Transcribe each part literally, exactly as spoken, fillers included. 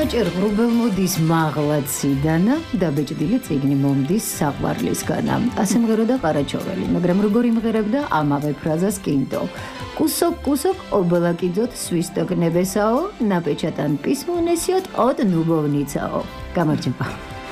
საჭერ ღრუბელ მოდის მაღლაციდანა და ბეჭდილი წიგნი მომდის საყვარლისგანა. ასემღერო და ყარაჩოველი, მაგრამ როგორ იმღერებდა ამავე ფრაზას კინტო. კუსოკ კუსოკ ობლაკიძოთ სვისტოკ ნებესაო, ნაპეჩატან პისმო ნესიოთ od ნუბოვნიცაო. გამარჯობა.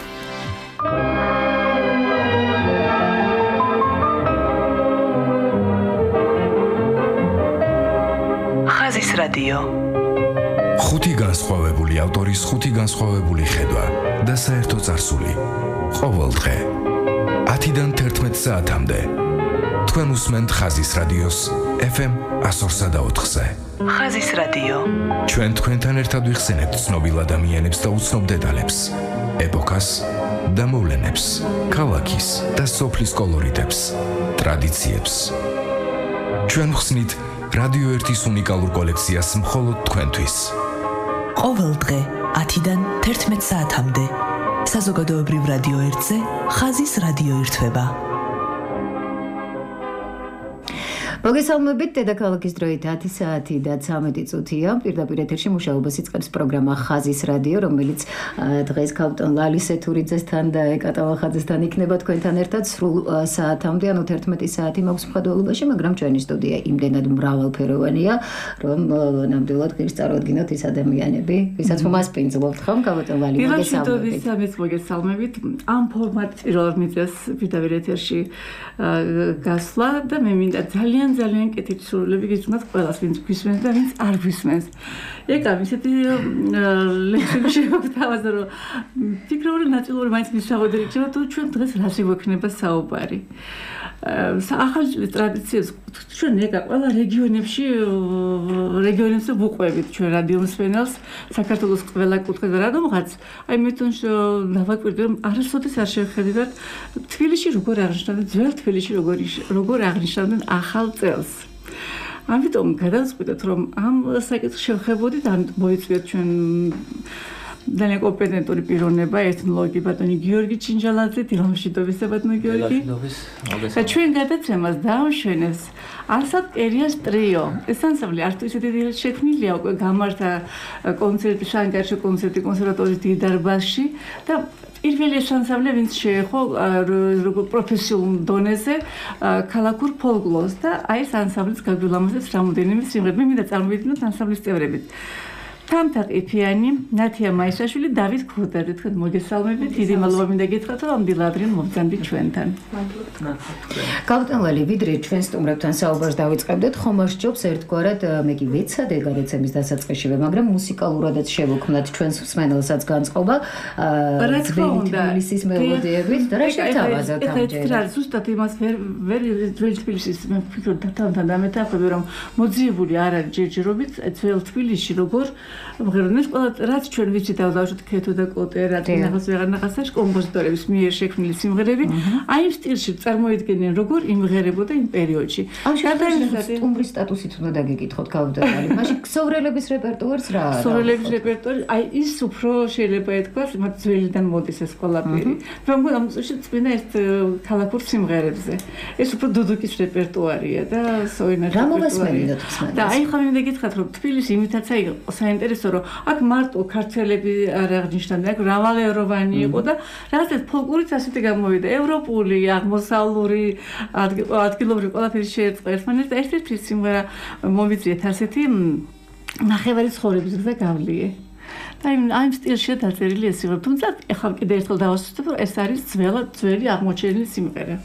ხაზის რადიო. ხუთი განსხვავებული ავტორის ხუთი განსხვავებული ხედვა და საერთო წარსული. ყოველ დღე ათიდან თერთმეტ საათამდე თქვენ უსმენთ ხაზის რადიოს ეფ ემ εκατო ორ და ოთხზე. ხაზის რადიო. ჩვენ თქვენთან ერთად ვიხსენებთ ცნობილ ადამიანებს და უცნობ დეტალებს, ეპოქას და მოვლენებს, ქალაქის და სოფლის კოლორიტებს, ტრადიციებს. ჩვენ ვხსნით რადიო ერთის უნიკალურ კოლექციას მხოლოდ თქვენთვის. ყოველ დღე ათიდან თერთმეტ საათამდე საზოგადოებრივ რადიო ერთზე ხაზის რადიო ირთვება. მოგესალმებით, დედაქალაქის დროით ათი საათი და ცამეტი წუთია. პირდაპირ ეთერში მუშაობას იწყებს პროგრამა ხაზის რადიო, რომელიც დღეს ქალბატონ ლალის ეთურიძესთან და ეკა ტავახაძესთან იქნება თქვენთან ერთად სრულ საათამდე, ანუ თერთმეტი საათი მაქვს მხედველობაში, მაგრამ ჩვენი სტუდია იმდენად მრავალფეროვანია, რომ ნამდვილად ღირს წარვადგინოთ ის ადამიანები, ვისაც უმასპინძლობთ, ხომ, ქალბატონ ლალი, მოგესალმებით. მოგესალმებით. ამ ფორმატით პირველად მიწეს პირდაპირ ეთერში გასვლა და მე მინდა ძალიან ძალიან კეთილი სურვილები გიძღვნათ ყველას, ვინც გვისმენს და ვინც არ გვისმენს. ეკა, ისეთი ლექსები შევთავაზა, რომ ფიქრობ, ნაწილობრივ მაინც მისაღოდე იქნება, თუ ჩვენ დღეს რაზე გვექნება საუბარი. ახალი წლის ტრადიციებს ჩვენ ეკა ყველა რეგიონებში რეგიონებში ვუყვებით ჩვენ რადიო მსმენელს, საქართველოს ყველა კუთხეზე რადგანაც აი მე თვითონ დავაკვირდი, რომ არასოდეს არ შევხედებთ თბილისში როგორ აღნიშნავდნენ, ძველ თბილისში როგორ როგორ აღნიშნავდნენ ახალ წელს. ამიტომ გადავწყვიტეთ, რომ ამ საკითხს შევხებოდით, ან მოიწვიეთ ჩვენ ძალიან კომპეტენტური პიროვნება, ეთნოლოგი ბატონი გიორგი ჩინჯალაძე, დილამშვიდობის ბატონი გიორგი. და ჩვენ გადაცემას დაამშვენებს არსად კერიას ტრიო. ეს ანსამბლი არც ისეთი დიდი შექმნილია, უკვე გამართა კონცერტი შანკარში, კონცერტი კონსერვატორიის დიდ დარბაზში და პირველი ანსამბლი, ვინც შეეხო როგორ პროფესიულ დონეზე ქალაქურ ფოლკლორს და აი ეს ანსამბლის გაგვილამაზებს რამოდენიმე სიმღერა. მე მინდა წარმოვიდგინოთ ანსამბლის წევრებით. თამთა ყიფიანი, ნათია მაისაშვილი, დავით ქურდაძე, თქვენ მოგესალმებით. დიდი მადლობა მინდა გითხრათ, რომ დილადრინ მოგზავნით ჩვენთან. ქალბატონ ლალი, ვიდრე ჩვენ სტუმრებთან საუბარს დავიწყებდეთ, ხომ არ სჯობს ერთგვარად, მე კი ვეცადე გადაცემის დასაწყისშივე, მაგრამ მუსიკალურადაც შევუქმნათ ჩვენს მსმენელსაც განწყობა ძველი თბილისის მელოდიებით და რა შევთავაზოთ ამჯერად. ეხლა ზუსტად იმას ვერ ვერ ძველი თბილისის მე ვფიქრობ თამთან დამეთახები, რომ მოძიებული არ არის ჯერჯერობით ძველ თბილისში როგორ მღეროდნენ ყველა რაც ჩვენ ვიცით დავდავშოთ ქეთო და კოტე რაც ნახოს ვეღარ ნახასаш კომპოზიტორების მიერ შექმნილი სიმღერები აი იმ სტილში წარმოიდგენენ როგორ იმღერებოდა იმ პერიოდში. ამ შემთხვევაში სტუმრის სტატუსით უნდა დაგეკითხოთ ქალბატონ ლალი. მაშინ ქსოვრელების რეპერტუარს რა არა? ქსოვრელების რეპერტუარი აი ის უფრო შეიძლება ეთქვას მათ ძველიდან მოდის ეს ყველაფერი. რომ ამ წუთში წინა ეს ქალაქურ სიმღერებზე. ეს უფრო დუდუკის რეპერტუარია და სოინას რეპერტუარი. რა მოგესმენიდათ ხსნად? და აი ხომ მინდა გითხრათ რომ თბილისი იმითაც აი საინტერესო რომ აქ მარტო ქართველები არ აღნიშნავდნენ, აქ მრავალეროვანი იყო და რაღაცა ფოლკლორიც ასეთი გამოვიდა, ევროპული, აღმოსავლური, ადგილობრივი ყველაფერი შეერწყა ერთმანეთს და ერთ-ერთი სიმღერა მოვიწვიეთ ასეთი ნახევარი ცხოვრების გზა გავლიე. და აი ამ სტილშია დაწერილი ეს სიმღერა, თუმცა ეხლა კიდე ერთხელ დავასუსტებ, რომ ეს არის ძველი ძველი აღმოჩენილი სიმღერა.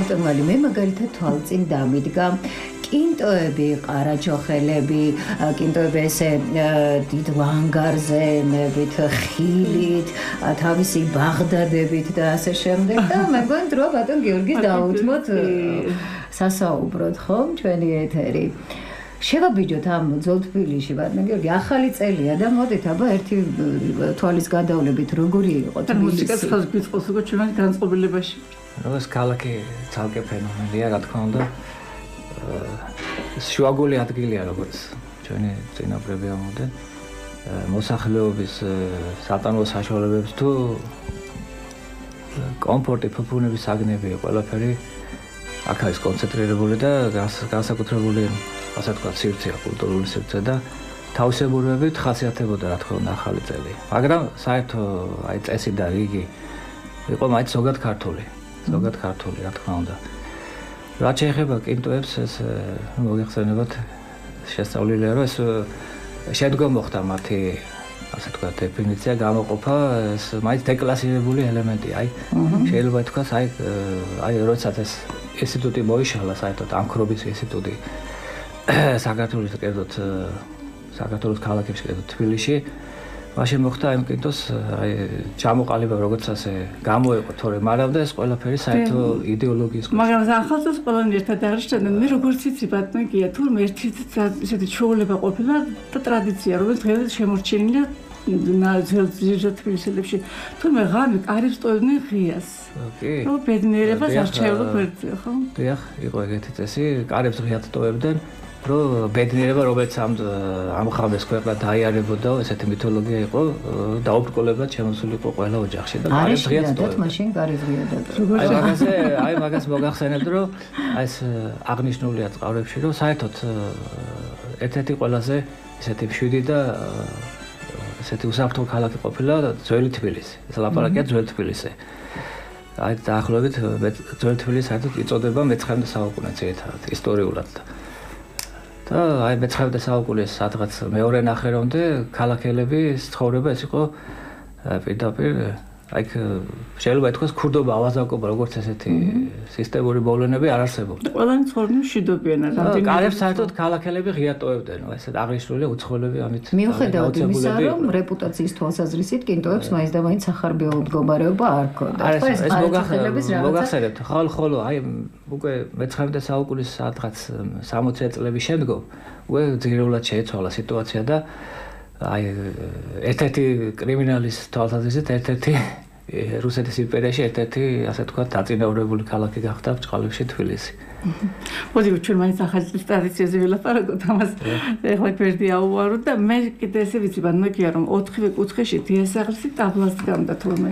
ქავტონვალი მე მაგალითად თვალწინ დამიდგა კინტოები, ყარაჩოხელები, კინტოები ესე დიდ ლანგარზე, ნებით ხილით, თავისი ბაღდადებით და ასე შემდეგ და მე მგონი დრო ბატონ გიორგის დაუთმოთ სასაუბროთ ხომ ჩვენი ეთერი. შევაბიჯოთ ამ ძველ-თბილისში, ბატონო გიორგი, ახალი წელია და მოდით აბა ერთი თვალის გადავლებით როგორი იყო თბილისი. მუსიკას ხაზ გიწყოს უკვე ჩვენ განწყობილებაში. ეს ქალაქი ცალკე ფენომენია, რა თქმა უნდა. შუაგული ადგილია როგორც ჩვენი წინაპრები ამბობდნენ. მოსახლეობის სატანო საშუალებებს თუ კომფორტი, ფუფუნების საგნები, ყველაფერი აქ არის კონცენტრირებული და განსაკუთრებული ასე თქვა სივრცეა, კულტურული სივრცე და თავისებურებით ხასიათებოდა რა თქმა უნდა ახალი წელი. მაგრამ საერთო აი წესი და რიგი იყო მაინც ზოგად ქართული, ზოგად ქართული რა თქმა უნდა. რაც შეეხება კინტოებს ეს მოგეხსენებათ შესწავლილია რომ ეს შედგომ მოხდა მათი ასე თქვა დეფინიცია გამოყოფა ეს მაინც დეკლასირებული ელემენტი აი შეიძლება თქვას აი აი როდესაც ეს ინსტიტუტი მოიშალა საერთოდ ამქრობის ინსტიტუტი საქართველოს კერძოდ საქართველოს ქალაქებში კერძოდ თბილისში მაშინ მოხდა იმ კინტოს აი ჩამოყალიბება როგორც ასე გამოეყო თორემ არავდა ეს ყველაფერი საერთო იდეოლოგიის მაგრამ ახალწელს ყველანი ერთად აღნიშნავდნენ მე როგორც იცი ბატონო გია თუ ერთი ესეთი ჩვეულება ყოფილა და ტრადიცია რომელიც დღეს შემორჩენილია ნაძველ თბილისელებში თუმცა ღამე კარებს ტოვებდნენ ღიას კი რო ბედნიერებას არჩეულო გვერდზე ხო დიახ იყო ეგეთი წესი კარებს ღიად ტოვებდნენ რომ ბედნიერება რომელიც ამ ამ ხამეს ქვეყნა დაიარებოდა ესეთი მითოლოგია იყო დაუბრკოლებლად შემოსული იყო ყველა ოჯახში და კარებს ღიად ტოვებდნენ მაშინ კარებს ღიად აი მაგაზე აი მაგას მოგახსენებთ რომ აი ეს აღნიშნულია წყაროებში რომ საერთოდ ერთ-ერთი ყველაზე ესეთი მშვიდი და ესეთი უსაფრთხო ქალაქი ყოფილა ძველი თბილისი ეს ლაპარაკია ძველი თბილისზე აი დაახლოებით ძველი თბილისი საერთოდ იწოდება მეცხრამეტე საუკუნეზე ერთად ისტორიულად და აი მეცხრამეტე საუკუნის სადღაც მეორე ნახევრამდე ქალაქელების ცხოვრება ეს იყო პირდაპირ აი შეიძლება ითქვას ქურდობა ავაზაკობა როგორც ესეთი სისტემური მოვლენები არ არსებობდა. ყველანი ცხოვრობდნენ მშვიდობიან რამდენი კარებს საერთოდ ქალაქელები ღიად ტოვებდნენ, ესეთ აღნიშნულია უცხოელები ამით. მიუხედავად იმისა, რომ რეპუტაციის თვალსაზრისით კინტოებს მაინც და მაინც სახარბიო მდგომარეობა არ ჰქონდა. ეს მოგახსენებთ, ხოლო ხოლო აი უკვე მეცხრამეტე საუკუნის სადღაც სამოცი წლების შემდგომ უკვე ძირეულად შეეცვალა სიტუაცია და აი ერთ-ერთი კრიმინალის თვალსაზრისით ერთ-ერთი რუსეთის იმპერიაში ერთ-ერთი ასე თქვა დაწინაურებული ქალაქი გახდა ბრწყალებში თბილისი. მოდი ჩვენ მაინც ახალი ტრადიციაზე ვილაპარაკოთ ამას. ეხლა გვერდი აუვაროთ და მე კიდე ესე ვიცი ბანმაკია რომ ოთხივე კუთხეში დიასაღლისი ტაბლას დგამდა თურმე.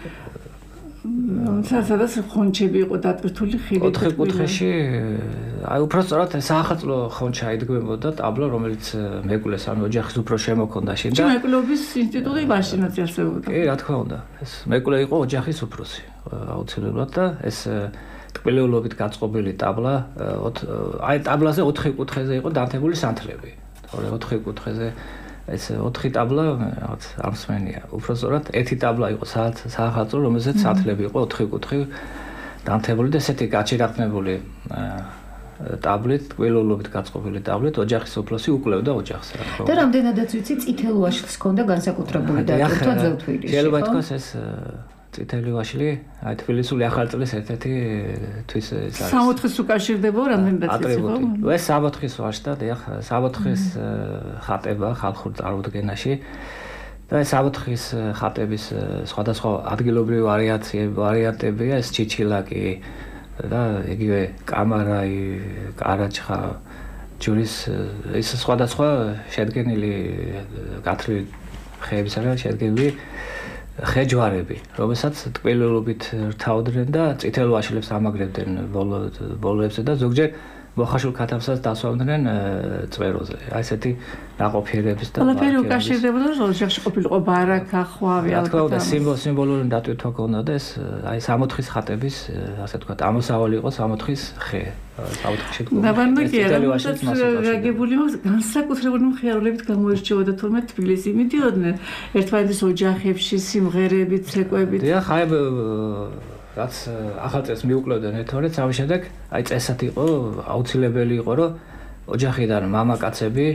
სადაც ხონჩები იყო დატვირთული ხილი. ოთხი კუთხეში აი უბრალოდ საახალწლო ხონჩა იდგმებოდა ტაბლო რომელიც მეკვლეს ანუ ოჯახის უფრო შემოქონდა შენ და მეკვლეობის ინსტიტუტი მაშინაც არსებობდა. კი რა თქმა უნდა ეს მეკვლე იყო ოჯახის უფროსი აუცილებლად და ეს ტკბილეულობით გაწყობილი ტაბლა აი ტაბლაზე ოთხი კუთხეზე იყო დანთებული სანთლები. თორე ოთხი კუთხეზე ეს ოთხი ტაბლა რაღაც ამსმენია. უბრალოდ ერთი ტაბლა იყო საახალწლო, რომელზეც სათლები იყო ოთხი კუთხე დანთებული და ესეთი გაჩერაღებული ტაბლით, კბილეულობით გაწყობილი ტაბლით ოჯახის უფროსი უკვლევდა ოჯახს, რა თქმა უნდა. და რამდენადაც ვიცი, წითელ ვაშლს ჰქონდა განსაკუთრებული დატვირთვა ძველ-თბილისში. შეიძლება ითქვას ეს წითელი ვაშლი, აი თბილისული ახალი წლის ერთ-ერთი თვის ეს არის. სამოთხის უკავშირდება რამდენადაც ვიცი ხო? ეს სამოთხის ვაშლი და დიახ, სამოთხის ხატება ხალხურ წარმოდგენაში და ეს სამოთხის ხატების სხვადასხვა ადგილობრივი ვარიაციები, ვარიანტებია, ეს ჩიჩილაკი და იგივე კამარაი, კარაჩხა, ჯურის ეს სხვადასხვა შედგენილი გათვლილი ხეების არა შედგენილი ხეჯვარები, რომელსაც ტკბილეულობით რთავდნენ და წითელ ვაშლებს ამაგრებდნენ ბოლოებზე და ზოგჯერ მოხაშულ ქათამსაც დასვამდნენ წვეროზე. აი ესეთი ნაყოფიერების და ყველაფერი უკავშირდებოდა ოჯახში ყოფილიყო ბარაკა, ხვავი, ალბათ. სიმბოლური დატვირთვა ქონდა და ეს აი სამოთხის ხატების ასე ვთქვათ, ამოსავალი იყო სამოთხის ხე. სამოთხში თქვა. გაგებული მაქვს განსაკუთრებული მხიარულებით გამოირჩეოდა თურმე თბილისი. მიდიოდნენ ერთმანეთის ოჯახებში, სიმღერებით, ცეკვებით. დიახ, აი რაც ახალ წელს მიუკლევდნენ ერთმანეთს, ამის შემდეგ აი წესად იყო, აუცილებელი იყო, რომ ოჯახიდან მამაკაცები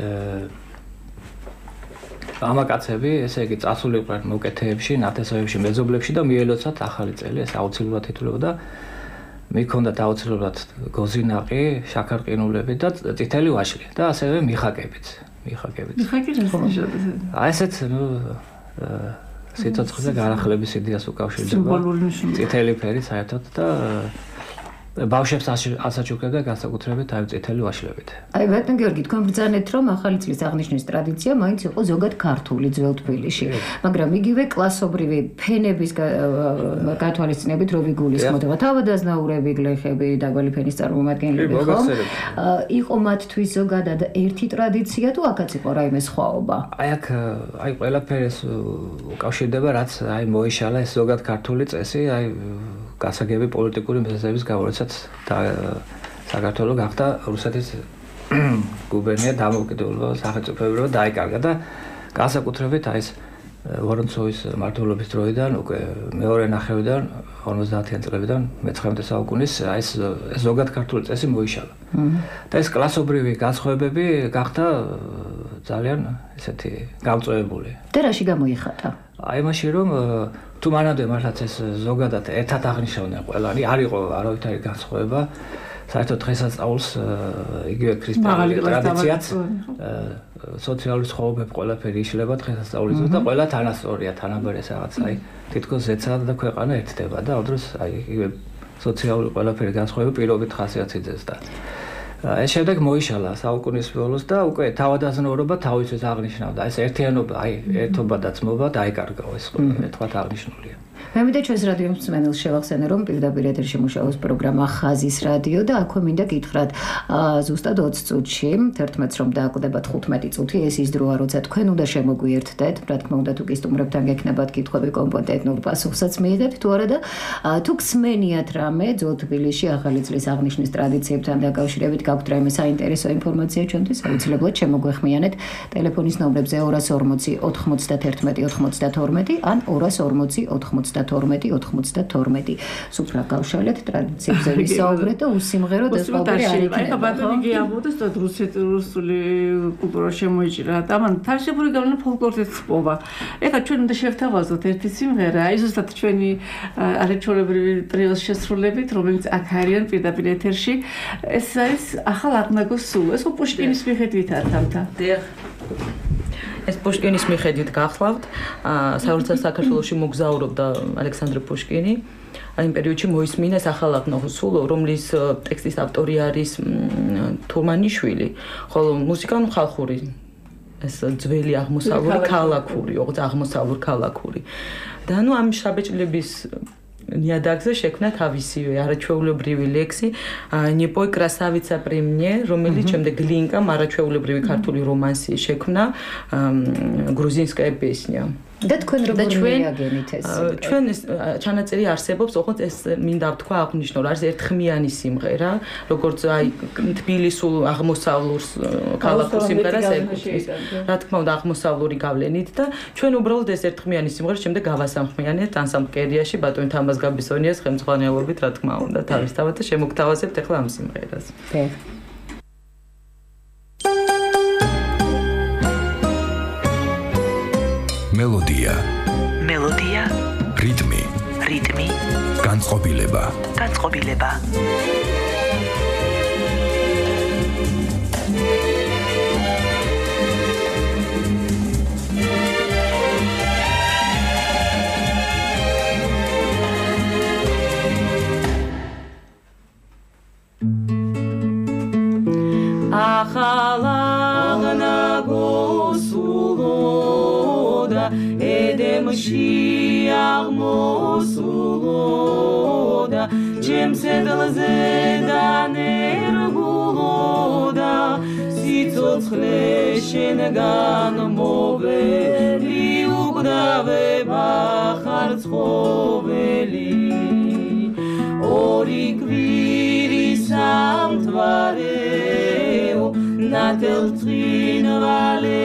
მამაკაცები, ესე იგი წასულიყვნენ მოკეთეებში, ნათესავებში, მეზობლებში და მიელოცათ ახალი წელი, ეს აუცილებლად ითვლებოდა. მიქონდათ აუცილებლად გოზინაყი, შაქარყინულები და წითელი ვაშლი და ასევე მიხაკებიც, მიხაკებიც. მიხაკი რა ნიშნავს? აი ესეც, ნუ სიცოცხლეზე განახლების იდეას უკავშირდება. წითელი ფერი საერთოდ და ბავშვებს ასაჩუქებდა განსაკუთრებით აი წითელი ვაშლებით. აი ბატონ გიორგი, თქვენ ბრძანეთ, რომ ახალი წლის აღნიშვნის ტრადიცია მაინც იყო ზოგად ქართული ძველ თბილისში, მაგრამ იგივე კლასობრივი ფენების გათვალისწინებით რო ვიგულისხმოდება, თავადაზნაურები, გლეხები, დაბალი ფენის წარმომადგენლები ხო? იყო მათთვის ზოგადად ერთი ტრადიცია თუ აქაც იყო რაიმე სხვაობა? აი აქ აი ყველაფერს უკავშირდება, რაც აი მოიშალა ეს ზოგად ქართული წესი, აი გასაგები პოლიტიკური მიზეზების გამო, როდესაც საქართველო გახდა რუსეთის გუბერნია დამოუკიდებლობა სახელმწიფოებრივად დაიკარგა და განსაკუთრებით აი ეს ვორონცოვის მმართველობის დროიდან უკვე მეორე ნახევრიდან ორმოცდაათიან წლებიდან მეცხრამეტე საუკუნის აი ეს ზოგად ქართული წესი მოიშალა. და ეს კლასობრივი განსხვავებები გახდა ძალიან ესეთი გამწვავებული. და რაში გამოიხატა? აი მაშინ რომ თუ მანამდე მართლაც ეს ზოგადად ერთად აღნიშნავდნენ ყველანი, არ იყო არავითარი განსხვავება. საერთოდ დღესასწაულს იგივე ქრისტიანული ტრადიციაც სოციალური ცხოვრება ყველაფერი იშლება დღესასწაულის დროს და ყველა თანასწორია, თანაბარი რაღაც აი თითქოს ზეცა და ქვეყანა ერთდება და ამ დროს აი იგივე სოციალური ყველაფერი განსხვავება პირობით ხასიათიძეს და ეს შემდეგ მოიშალა საუკუნის ბოლოს და უკვე თავადაზნაურობა თავისთვის აღნიშნავდა. ეს ერთიანობა, აი ერთობა და ძმობა დაიკარგა ეს თქვა აღნიშნულია. მე მინდა ჩვენს რადიო მსმენელს შევახსენო, რომ პირდაპირ ეთერში მუშაობს პროგრამა ხაზის რადიო და აქვე მინდა გითხრათ ზუსტად ოცი წუთში, თერთმეტს რომ დააკვდებათ ხუთმეტი წუთი, ეს ის დროა, როცა თქვენ უნდა შემოგვიერთდეთ, რა თქმა უნდა თუ კი სტუმრებთან გექნებათ კითხვები, კომპეტენტურ პასუხსაც მიიღებთ თუ არა და თუ გსმენიათ რამე ძველ თბილისში ახალი წლის აღნიშვნის ტრადიციებთან დაკავშირებით, გაქვთ რაიმე საინტერესო ინფორმაცია ჩვენთვის, აუცილებლად შემოგვეხმიანეთ ტელეფონის ნომრებზე ორას ორმოცი ოთხმოცდათერთმეტი ოთხმოცდათორმეტი ან ორას ორმოცი ოთხმოცდათორმეტი ოთხმოცდათორმეტი. სუფრა გავშალეთ ტრადიციებზე ვისაუბრეთ და უსიმღეროდ ეს ყოველი არ იქნება. ეხა ბატონი გიამბობდეს და რუსული კულტურა შემოიჭრა. ამან თარშებული გავლენა ფოლკლორის ხობა. ეხა ჩვენ უნდა შევთავაზოთ ერთი სიმღერა, აი ზუსტად ჩვენი არაჩვეულებრივი ტრიოს შესრულებით, რომელიც აქ არიან პირდაპირ ეთერში. ეს არის ახალ აღნაგოს სულ. ეს პუშკინის მიხედვითაა თამთა. დიახ. ეს პუშკინის მიხედვით გახლავთ. საერთოდ საქართველოში მოგზაურობდა ალექსანდრე პუშკინი. იმ პერიოდში მოისმინა ახალაღნაგოს სულ, რომლის ტექსტის ავტორი არის თურმანიშვილი, ხოლო მუსიკა ხალხური. ეს ძველი აღმოსავლური ქალაქური, ოღონდ აღმოსავლური ქალაქური. და ნუ ამ შაბეჭლების ნიადაგზე შექმნა თავისივე არაჩვეულებრივი ლექსი ნიპოი კრასავიცა pri мне, რომელიც შემდეგ გლინკამ არაჩვეულებრივი ქართული რომანსი შექმნა გრუზინსკაია პესნია. და თქვენ როგორ მიაგენით ეს? ჩვენ ეს ჩანაწერი არსებობს, ოღონდ ეს მინდა ვთქვა აღნიშნო, არის ერთხმიანი სიმღერა, როგორც აი თბილისულ აღმოსავლურ ქალაქურ სიმღერას ეკუთვნის. რა თქმა უნდა აღმოსავლური გავლენით და ჩვენ უბრალოდ ეს ერთხმიანი სიმღერა შემდეგ გავასამხმიანეთ ანსამბლ კერიაში ბატონი თამაზ გაბისონიას ხელმძღვანელობით, რა თქმა უნდა, თავისთავად და შემოგთავაზებთ ახლა ამ სიმღერას. მელოდია მელოდია რიტმი რიტმი განწყობილება განწყობილება ახალაღნაგოს ედემში აღმოსულოდა ჩემს ედლზე დანერგულოდა სიცოცხლე შენგან მოველი უგდავება ხარ ცხოველი ორი კვირი სამთვარეო ნათელ წინვალე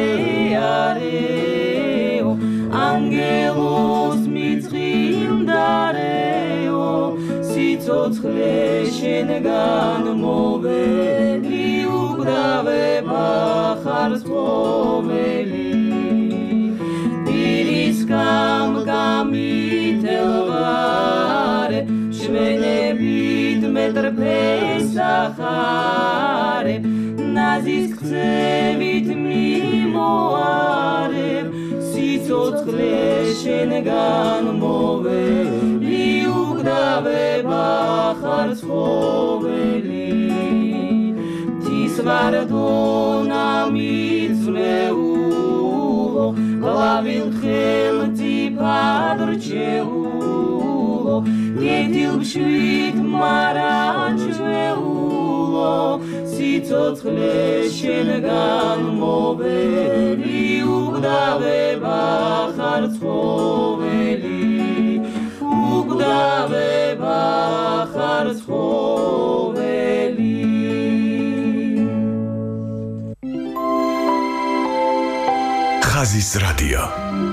არეო Angelos mit Rindareo სიცოცხლე შენგან მოველი უკრავება ხარ ცხოველი პირის გამგამითელვარე შვენებით მეტრფესახარე ნაზის ქცევით მიმოარებ სიცოცხლე შენგან მოველი უკრავება ხარ ცხოველი თისვარდონა მიწვეულო ყვავილ ხელმწიფად რჩეულო კეთილმშვიდ მარაჩვეულო სიცოცხლე შენგან მოველი უკრავება ხარ ცხოველი უკრავება ხარ ცხოველი ხაზის რადიო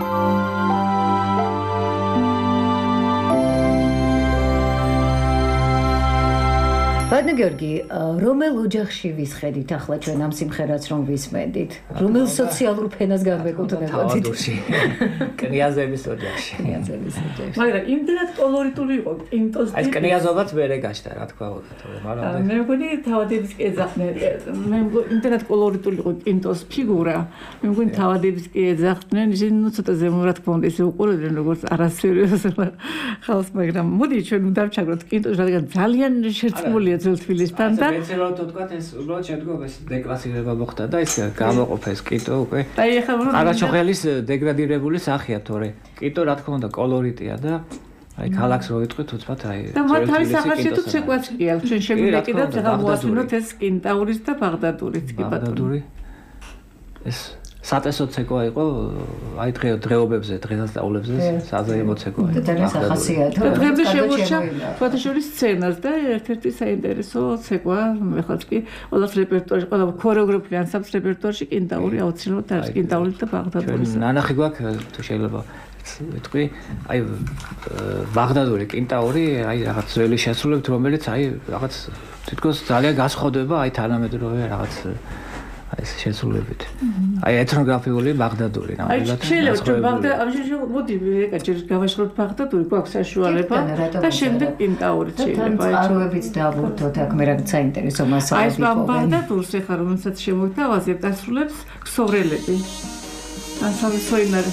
ბატონო გიორგი, რომელ ოჯახში ვისხედით ახლა ჩვენ ამ სიმღერას რომ ვისმენდით? რომელ სოციალურ ფენას განვეკუთვნებოდით? თავადურში. კრიაზების ოჯახში. კრიაზების ოჯახში. მაგრამ იმდენად კოლორიტული იყო კინტოს აი კრიაზობაც ვერ ეგაშთა, რა თქვა უნდა, თორემ არა. მე მგონი თავადების კი ეძახდნენ. მე მგონი იმდენად კოლორიტული იყო კინტოს ფიგურა. მე მგონი თავადების კი ეძახდნენ. ისინი ნუ ცოტა ზემო რა თქმა უნდა ისე უყურებდნენ როგორც არასერიოზულ ხალხს, მაგრამ მოდი ჩვენ უნდა ვჩაგროთ კინტოს, რადგან ძალიან შერწყმულია ძველ თბილისთან და ეცელა თუ თქვა ეს უბრალოდ შედგება ეს დეკლასირება მოხდა და ეს გამოყოფეს კიტო უკვე. აი ეხლა ყარაჩოხელის დეგრადირებული სახეა თორე კიტო რა თქმა უნდა კოლორიტია და აი ქალაქს რო ვიტყვით უცბად აი და მათ არის სახაში თუ ცეკვაც კი აქვს ჩვენ შეგვიძლია კიდევ ახლა მოასმინოთ ეს კინტაურის და ბაღდადურის კი ბატონო. ბაღდადური ეს საწესო ცეკვა იყო აი დღე დღეობებზე დღესასწაულებზე საზეიმო ცეკვა იყო. და სახასიათო. დღემდე შემორჩა ფოტოშორის სცენას და ერთ-ერთი საინტერესო ცეკვა ეხლაც კი ყველას რეპერტუარში ყველა ქორეოგრაფიული ანსამბლის რეპერტუარში კინტაური აუცილებლად არის კინტაური და ბაღდადური. ნანახი გვაქვს თუ შეიძლება ვიტყვი აი ბაღდადური კინტაური აი რაღაც ძველი შესრულებით რომელიც აი რაღაც თითქოს ძალიან გასხოდება აი თანამედროვე რაღაც აი ეს შესრულებით. აი ეთნოგრაფიული ბაღდადური ნამდვილად. აი შეიძლება ჩვენ ბაღდა ამ შეიძლება მოდი ეკა ჯერ გავაშროთ ბაღდადური გვაქვს საშუალება და შემდეგ კინტაური შეიძლება. აი წყაროებიც დავურთოთ აქ მე რაღაც საინტერესო მასალები იყო. აი ბაღდადურს ეხლა რომელსაც შემოვთავაზებთ ასრულებს ქსოვრელები. ანსამბლი სოინარი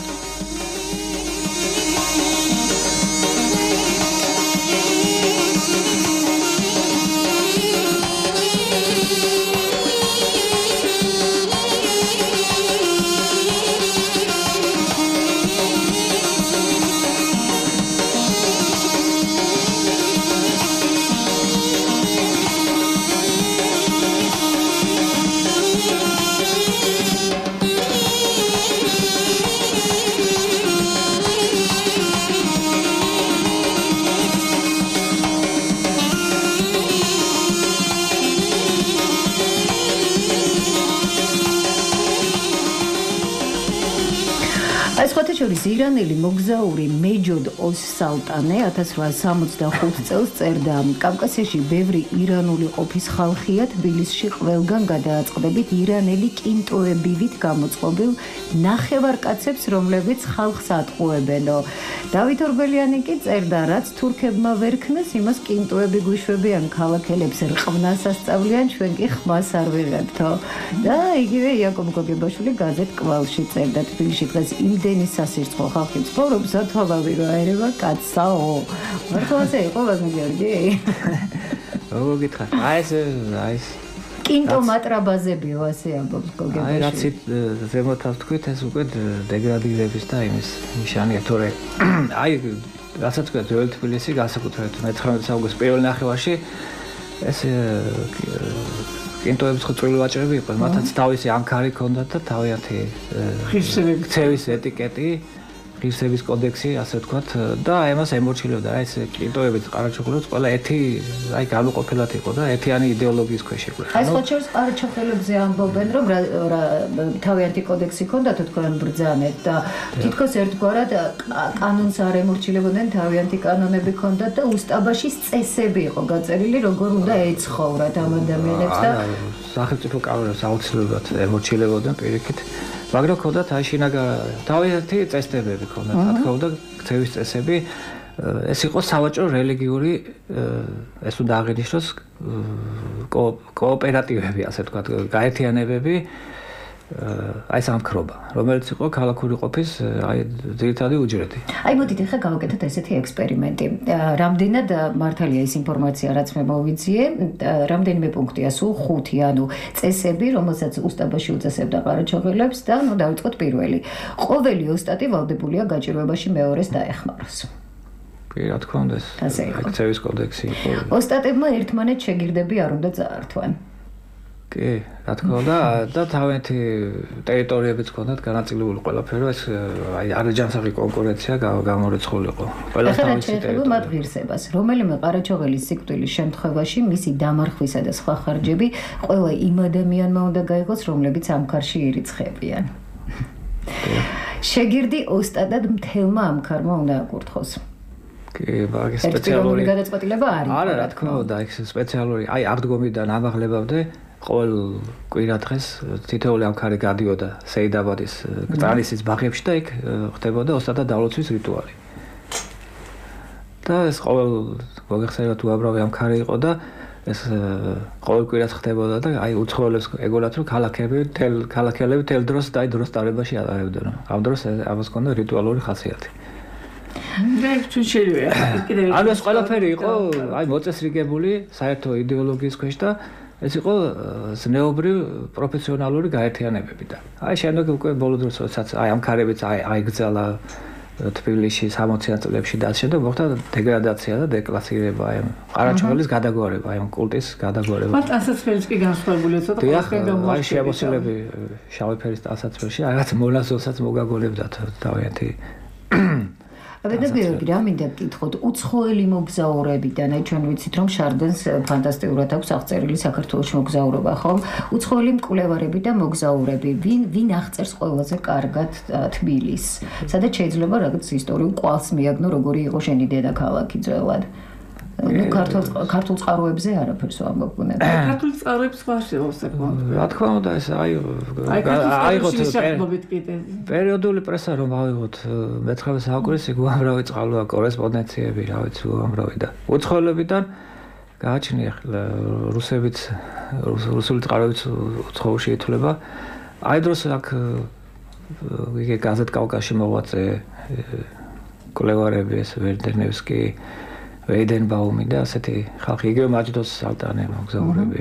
შორის ირანელი მოგზაური მეჯოდ ოს სალტანე ათას რვაასი სამოცდახუთ წელს წერდა კავკასიაში ბევრი ირანული ყოფის ხალხია თბილისში ყველგან გადააწყდებით ირანელი კინტოებივით გამოწყობილ ნახევარკაცებს რომლებიც ხალხს ატყუებენო დავით ორბელიანი კი წერდა რაც თურქებმა ვერ ქნეს იმას კინტოები გვიშვებიან ქალაქელებს რყვნას ასწავლიან ჩვენ კი ხმას არ ვიღებთო და იგივე იაკობ გოგებაშვილი გაზეთ კვალში წერდა თბილისში დღეს იმდენი სასირცხო ხალხი ცხოვრობს ათვალავი რა ერევა კაცსაო მართლაც იყო ბატონო გიორგი როგორ გითხარ აი ეს აი ეს კინტო მატრაბაზებიო ასე ამბობს გოგებაში აი რაც ზემოთავს თქვით ეს უკვე დეგრადირების და იმის ნიშანია თორე აი რასაც თქვა ძველი თბილისი განსაკუთრებით მეცხრამეტე საუკუნის პირველ ნახევარში ეს კინტოების ხო წვრილი ვაჭრები იყო მათაც თავისი ანქარი ჰქონდათ და თავიანთი ქცევის ეტიკეტი ღირსების კოდექსი, ასე ვთქვათ, და ამას ემორჩილებდა, აი ეს კრიტოებით ყარაჩოხელებს ყველა ერთი აი გამოყოფილად იყო და ერთიანი იდეოლოგიის ქვეშ იყო. აი სხვა შორის ყარაჩოხელებზე ამბობენ, რომ თავიანთი კოდექსი ჰქონდათ თქვენ ბრძანეთ და თითქოს ერთგვარად კანონს არ ემორჩილებოდნენ, თავიანთი კანონები ჰქონდათ და უსტაბაშის წესები იყო გაწერილი, როგორ უნდა ეცხოვრათ ამ ადამიანებს და სახელმწიფო კანონებს აუცილებლად ემორჩილებოდნენ პირიქით. მაგრამ ქონდათ აი შინაგა თავიანთი წესდებები ქონდათ, რა თქმა უნდა, ქცევის წესები, ეს იყო სავაჭრო რელიგიური, ეს უნდა აღინიშნოს კოოპერატივები, ასე ვთქვათ, გაერთიანებები, აი სამქრობა, რომელიც იყო ქალაქური ყოფის აი ძირითადი უჯრედი. აი მოდით ახლა გავაკეთოთ ესეთი ექსპერიმენტი. რამდენად მართალია ის ინფორმაცია, რაც მე მოვიძიე, რამდენიმე პუნქტია, სულ ხუთი, ანუ წესები, რომელსაც უსტაბაში უწესებდა ყარაჩოხელებს და ნუ დავიწყოთ პირველი. ყოველი ოსტატი ვალდებულია გაჭირვებაში მეორეს დაეხმაროს. კი, რა თქმა უნდა, ეს ქცევის კოდექსი იყო. ოსტატებმა ერთმანეთს შეგირდები არ უნდა წაართვან. კი, რა თქმა უნდა, და თავიანთი ტერიტორიებიც ჰქონდათ განაწილებული ყველაფერი, ეს აი არაჯანსაღი კონკურენცია გამორიცხულიყო. ყველას თავისი ტერიტორია. მათ ღირსებას, რომელიმე ყარაჩოღელის სიკვდილის შემთხვევაში მისი დამარხვისა და სხვა ხარჯები ყველა იმ ადამიანმა უნდა გაიღოს, რომლებიც ამ ქარში ირიცხებიან. შეგირდი ოსტატად მთელმა ამ ქარმა უნდა აკურთხოს. კი, მაგის სპეციალური გადაწყვეტილება არის. არა, რა თქმა უნდა, ეს სპეციალური, აი აღდგომიდან ამაღლებამდე ყოველ კვირა დღეს თითოეული ამქარი გადიოდა სეიდაბადის კრალისის ბაღებში და იქ ხდებოდა ოსტატად დავლოცვის რიტუალი. და ეს ყოველ მოგეხსენებათ უამრავი ამქარი იყო და ეს ყოველ კვირას ხდებოდა და აი უცხოელებს ეგონათ რომ ქალაქები, თელ ქალაქელები თელ დროს და აი დროს დარებაში ატარებდნენ. ამ დროს ამას ჰქონდა რიტუალური ხასიათი. და ჩვენ შეიძლება კიდევ ანუ ეს ყველაფერი იყო აი მოწესრიგებული საერთო იდეოლოგიის ქვეშ და ეს იყო ზნეობრივ პროფესიონალური გაერთიანებები და აი შემდეგ უკვე ბოლო დროს როდესაც აი ამ ქარებიც აი აიგზალა თბილისში სამოციან წლებში და შემდეგ მოხდა დეგრადაცია და დეკლასირება აი ყარაჩოხელის გადაგვარება აი ამ კულტის გადაგვარება. მათ ტანსაცმელიც კი განსხვავებულია ცოტა ყველგან აი შემოსილები შავი ფერის ტანსაცმელში აი რაც მონაზონსაც მოგაგონებდათ თავიანთი და გიორგი, რა მინდა გკითხოთ, უცხოელი მოგზაურებიდან, აი ჩვენ ვიცით რომ შარდენს ფანტასტიკურად აქვს აღწერილი საქართველოში მოგზაურობა, ხომ? უცხოელი მკვლევარები და მოგზაურები, ვინ ვინ აღწერს ყველაზე კარგად თბილისს? სადაც შეიძლება რაღაც ისტორიულ კვალს მიაგნო, როგორი იყო შენი დედაქალაქი ძველად. ну ქართულ ქართულ წყაროებზე არაფერს ვამბობ. ქართულ წყაროებს ვაშევს საკმაოდ. რა თქმა უნდა ეს აი აიღოთ პერიოდული პრესა რომ ავიღოთ მეცხრე საუკუნის იქ უამრავი წყაროა, კორესპონდენციები, რა ვიცი, უამრავი და უცხოელებიდან გააჩნია ახლა რუსებიც რუსული წყაროებიც უცხოოში ითვლება. აი დროს აქ იგი გაზეთ კავკასში მოღვაწე კოლეგორები ეს ვერდენევსკი ვეიდენბაუმი და ასეთი ხალხი, იგივე მაჯდოს სალტანე მოგზაურები.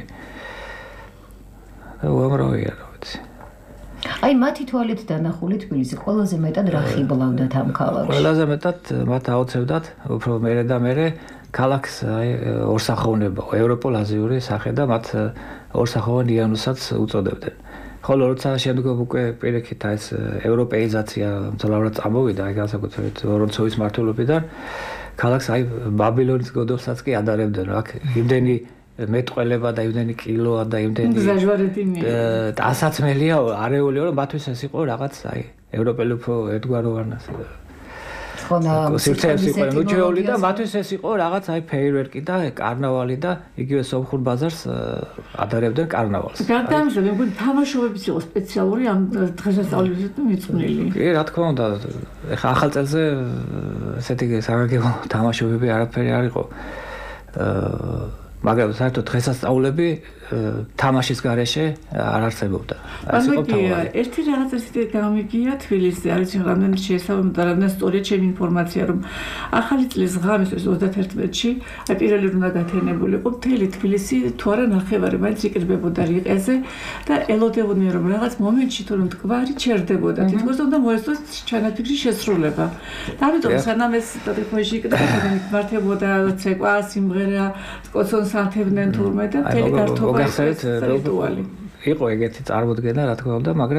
და უამრავია, რა ვიცი. აი მათი თვალით დანახული თბილისი ყველაზე მეტად რა ხიბლავდათ ამ ქალაქში? ყველაზე მეტად მათ აუცევდათ უფრო მერე და მერე ქალაქს აი ორსახოვნება, ევროპულ-აზიური სახე და მათ ორსახოვან იანუსაც უწოდებდნენ. ხოლო როცა შემდგომ უკვე პირიქით აი ეს ევროპეიზაცია მძლავრად წამოვიდა, აი განსაკუთრებით ვორონცოვის მმართველობიდან ქალაქს აი ბაბილონის გოდოსაც კი ადარებდნენ, აქ იმდენი მეტყველება და იმდენი კილოა და იმდენი ტანსაცმელია არეულია, რომ მათთვის ეს იყო რაღაც აი ევროპელი უფრო ერთგვაროვანი ხონა სივრცეებში იყო ნუჩეული და მათთვის ეს იყო რაღაც აი ფეიერვერკი და კარნავალი და იგივე სომხურ ბაზარს ადარებდნენ კარნავალს. გარდა ამისა, მე მგონი თამაშობებიც იყო სპეციალური ამ დღესასწაულებზე მიწყვნილი. კი, რა თქმა უნდა, ეხლა ახალ წელზე ესეთი საგანგებო თამაშობები არაფერი არ იყო. მაგრამ საერთოდ დღესასწაულები თამაშის გარეშე არ არსებობდა. ეს იყო თავი. ერთი რაღაც ესეთი გამიგია თბილისზე, არის რამდენი შეესაბამება და რამდენი სწორია ჩემი ინფორმაცია, რომ ახალი წლის ღამეს ოცდაათი აი პირველი უნდა გათენებულიყო მთელი თბილისი თუ არა ნახევარი, მაინც იკრიბებოდა რიყეზე და ელოდებოდნენ რომ რაღაც მომენტში თუ რომ მტკვარი ჩერდებოდა, თითქოს უნდა მოესწროს ჩანაფიქრის შესრულება. და ამიტომ სანამ ეს ტელეფონში იქნებოდა, მართებოდა ცეკვა, სიმღერა, კოცონს ათებდნენ თურმე და მთელი გართობა იყო ეგეთი წარმოდგენა, რა თქმა უნდა, მაგრამ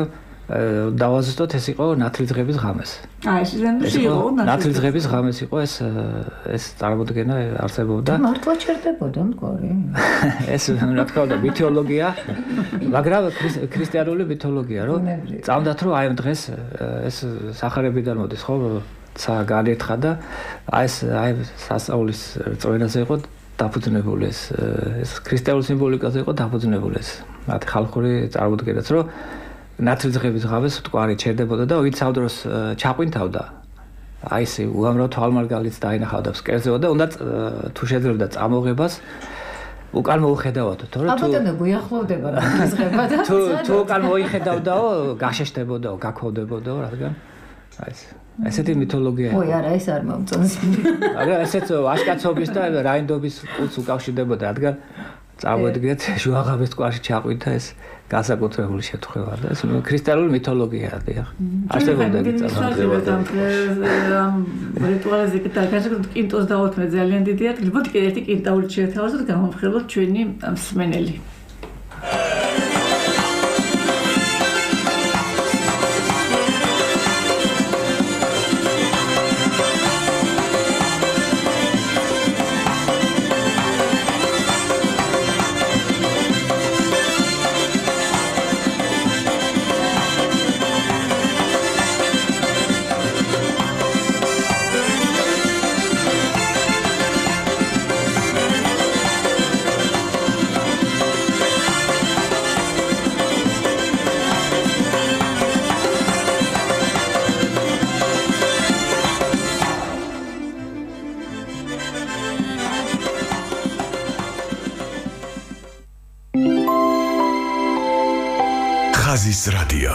დავაზუსტოთ ეს იყო ნათლისღების ღამეს. აი ეს ზენდში იყო ნათლისღების ღამეს იყო ეს ეს წარმოდგენა არსებობდა. მართლა ჩერდებოდა მდგარი. ეს რა თქმა უნდა მითოლოგია, მაგრამ ქრისტიანული მითოლოგია, რომ წამდათ რომ აი ამ დღეს ეს სახარებიდან მოდის ხო ცა განეთხა და აი ეს აი სასწაულის წვენაზე იყო დაფუძნებული ეს ეს ქრისტიანულ სიმბოლიკაზე იყო დაფუძნებული ეს მათი ხალხური წარმოდგენაც რომ ნათლისღების ღამეს მტკვარი ჩერდებოდა და ვინც ამ დროს ჩაყვინთავდა აი ესე უამრავ თვალმარგალიც დაინახავდა ფსკერზეო და უნდა თუ შეძლებდა წამოღებას უკან მოუხედავდაო თორე თუ აბატონო გუიახლოვდება ნათლისღება და თუ თუ უკან მოიხედავდაო გაშეშდებოდაო გაქოვდებოდაო რადგან აი ეს ესეთი მითოლოგია ой არა ეს არ მომწონს მაგრამ ესეც ვაჟკაცობის და რაინდობის კულტს უკავშირდებოდა რადგან წავედგეთ შუაღამის მტკვარში ჩაყვინთა ეს განსაკუთრებული შემთხვევა და ეს ქრისტიანული მითოლოგიაა დიახ არსებობდა ამ რიტუალზე კი დაგაჟებთ კინტოს დავუთმე ძალიან დიდია თქო კიდე ერთი კინტაური შეთავაზოთ გამომხელოთ ჩვენი მსმენელი ხაზის რადიო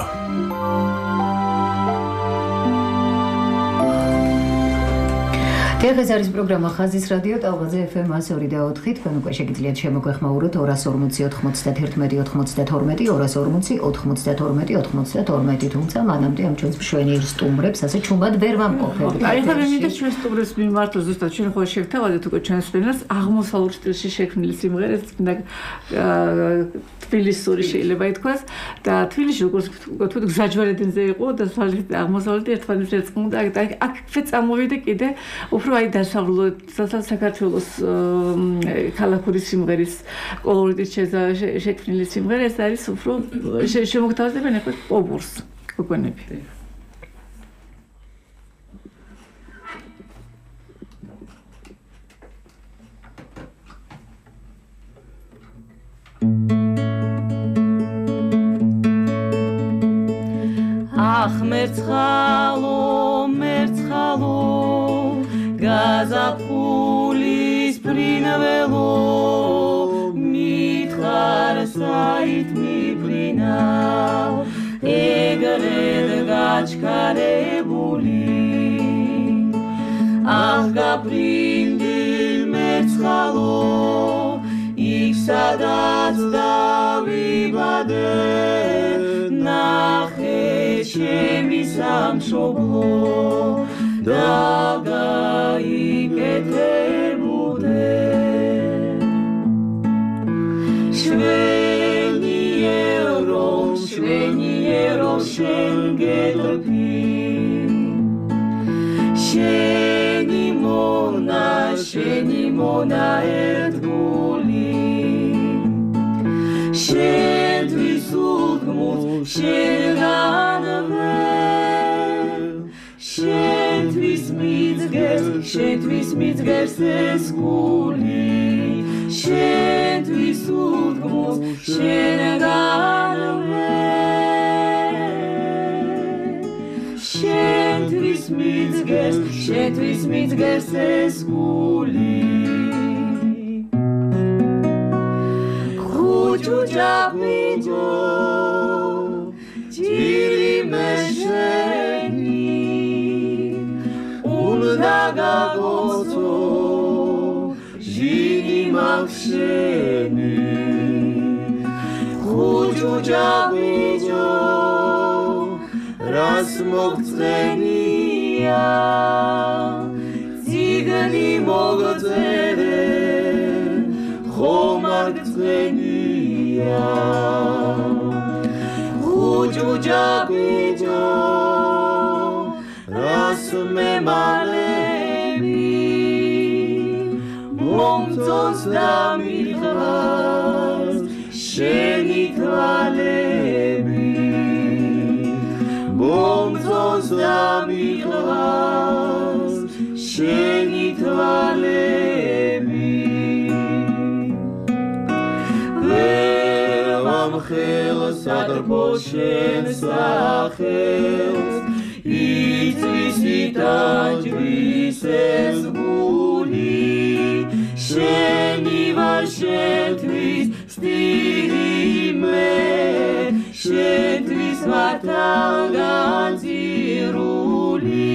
დღეს არის პროგრამა ხაზის რადიო ტალღაზე ეფ ემ one oh four თქვენ უკვე შეგიძლიათ შემოგვეხმაუროთ two forty ოცდაათი ოცდათორმეტი two forty ოცდათორმეტი ოცდათორმეტი თუმცა მანამდე ამ ჩვენს მშვენიერ სტუმრებს ასე ჩუმად ვერ ვამყოფებთ. აი ხა მე მინდა ჩვენ სტუმრებს მიმართოს ზუსტად ჩვენ ხო შევთავაზეთ უკვე ჩვენს სტუმრებს აღმოსავლურ სტილში შექმნილი სიმღერებს და თბილისური შეიძლება ითქვას და თბილისში როგორც ვთქვით გზაჯვარედინზე იყო და აღმოსავლეთი ერთმანეთს ეწყმოდა და აქ წამოვიდა კიდე უფრო აი დასავლეთ საქართველოს ქალაქური სიმღერის კოლორიტით შექმნილი სიმღერა ეს არის უფრო შემოგთავაზებენ ახლა პოპურს გოგონები ах მერცხალო მერცხალო გაზაფხულის ფრინველო მითხარ საით მიფრინავ ეგრეთ გაჩქარებული ах გაფრინდილ მერცხალო იქ სადაც დავიბადე ნახე ჩემი სამშობლო დაგაიკეთებოდე შვენიერო შვენიერო შენ გეტყვი შენი მონა შენი მონა ერთგული შენთვის უდმურთ შენ განვე შენთვის მიძგერს შენთვის მიძგერს ეს გული შენთვის უდმურთ შენ განვე შენთვის მიძგერს შენთვის მიძგერს ეს გული ხუჭუჭა ბიჭო ჭირი მეშენი უნდა გაგოცო ჟიგი მახშენი ხუჭუჭა ბიჭო რას მოგწენია ციგნი მოგწერე ხომ არ გწენია ხუჭუ ჭაბიჯო რას მემალები მომწონს და მიღავს შენი თვალები მომწონს და მიღავს შენი თვალები ვერ ვამხელს ადრბო შენ სახელს იწვის იტაჯვის ეს გული შენი ვარ შენთვის სტირი მე შენთვის მართალგანწირული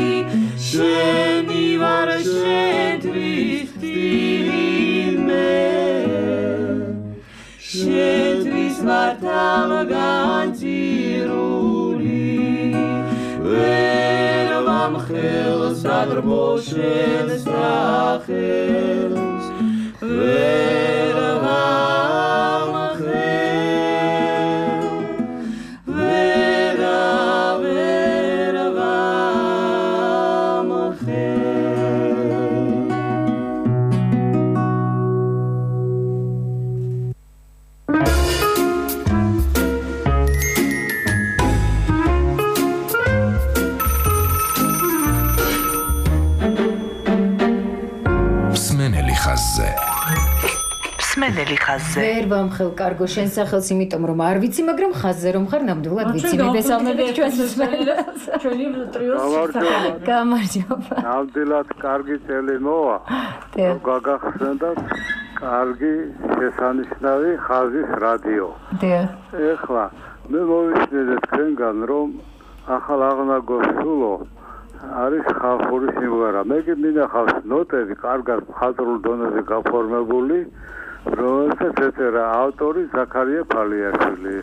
შენი ვარ შენთვის სტირი მე შენთვის მართალგანწირული ვერ ვამხელს ადრბო შენ სახელს ვერ ვამხელ ვერ ვერ ვამხელ მსმენელი ხაზზე მსმენელი ხაზზე ვერ ვამხელ კარგო შენ სახელს იმიტომ რომ არ ვიცი მაგრამ ხაზზე რომ ხარ ნამდვილად ვიცი მოგესალმებით ჩვენს მსმენელს ჩვენი ტრიოს გამარჯობა ნამდვილად კარგი წელი მოვა გაგახსენდათ კარგი შესანიშნავი ხაზის რადიო ეხლა მე მოვისმენთ თქვენგან რომ ახალ აღნაგოს სულო არის ხალხური სიმღერა მე კი მინახავს ნოტები კარგად მხატვრულ დონეზე გაფორმებული რომელსაც ეწერა ავტორი ზაქარია ფალიაშვილი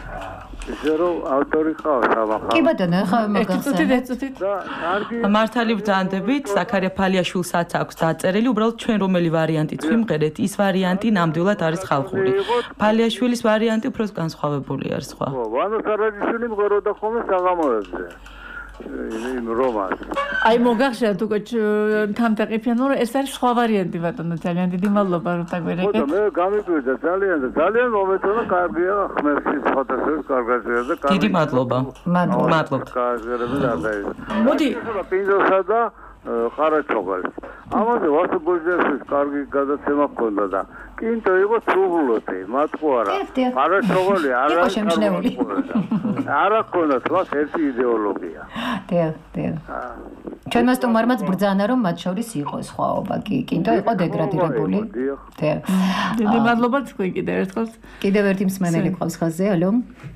ისე რომ ავტორი ყავს ამ ახალ კი ბატონო ახლა მოგახსენეთ და კარგი მართალი ბრძანდებით ზაქარია ფალიაშვილსაც აქვს დაწერილი უბრალოდ ჩვენ რომელი ვარიანტიც ვიმღერეთ ის ვარიანტი ნამდვილად არის ხალხური ფალიაშვილის ვარიანტი უფრო განსხვავებული არის სხვა ვანო სარაჯიშვილი მღეროდა ხოლმე საღამოებზე იმ რომას აი მოგახსენეთ უკვე თამთაყიფიან რომ ეს არის სხვა ვარიანტი ბატონო ძალიან დიდი მადლობა რომ დაგვერეკეთ ხო მე გამიკვირდა ძალიან და ძალიან მომეწონა კარგია ხმერში ფოტოსებს კარგაზია და დიდი მადლობა მადლობა კარგერები და მოდი პინდოსა და ყარაჩოღელს ამაზე ვასობოძეს კარგი გადაცემა ჰქონდა და კინტო იყო სრულოთი მათყო არა ყარაჩოღელი არა იყო შემჩნეული არა ჰქონდა თავს ერთი იდეოლოგია დიახ დიახ ჩვენმა სტუმარმაც ბრძანა რომ მათ შორის იყო სხვაობა კი კინტო იყო დეგრადირებული დიახ დიდი მადლობა თქვენ კიდევ ერთხელ კიდევ ერთი მსმენელი ყავს ხაზზე ალო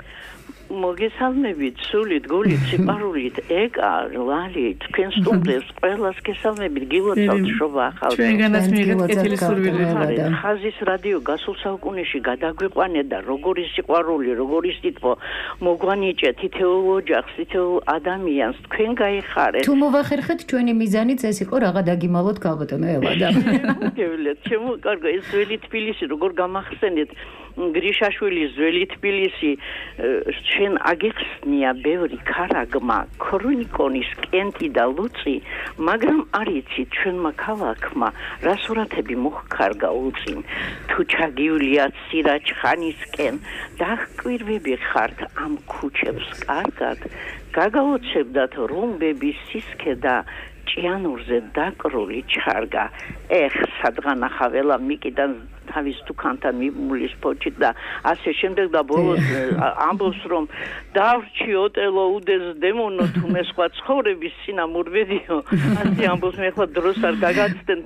მოგესალმებით სულით გულით სიყვარულით ეკა ლალი თქვენ სტუმრებს ყველას გესალმებით გილოცავთ შობა ახალ ჩვენგანაც მიიღეთ კეთილი სურვილი ხაზის რადიო გასულ საუკუნეში გადაგვიყვანეთ და როგორი სიყვარული როგორი სიტყვა მოგვანიჭე თითოეულ ოჯახს თითოეულ ადამიანს თქვენ გაიხარეთ თუ მოვახერხეთ ჩვენი მიზანიც ეს იყო რაღა დაგიმალოთ ქალბატონო ელა და მოგევლეთ ჩემო კარგო ეს ძველი თბილისი როგორ გამახსენეთ გრიშაშვილის ძველი თბილისი შენ აგიხსნია ბევრი ქარაგმა ქრონიკონის კენტი და ლუწი მაგრამ არ იცი ჩვენმა ქალაქმა რა სურათები მოხქარგა უწინ თუ ჩაგივლია სირაჯხანისკენ დაღკვირვები ხართ ამ ქუჩებს კარგად გაგაოცებდათ რომბების სისქე და ჭიანურზე დაკრული ჩარგა ეხ სადღანა ხაველა მიკიდან თავის თუქანთან მიმულის პოჩით და ასე შემდეგ და ბოლოს ამბობს რომ დავრჩი ოტელო უდეს დემონო თუ მე სხვა ცხოვრების სინამურვედიო ასე ამბობს მე ახლა დროს არ გაგაცდენ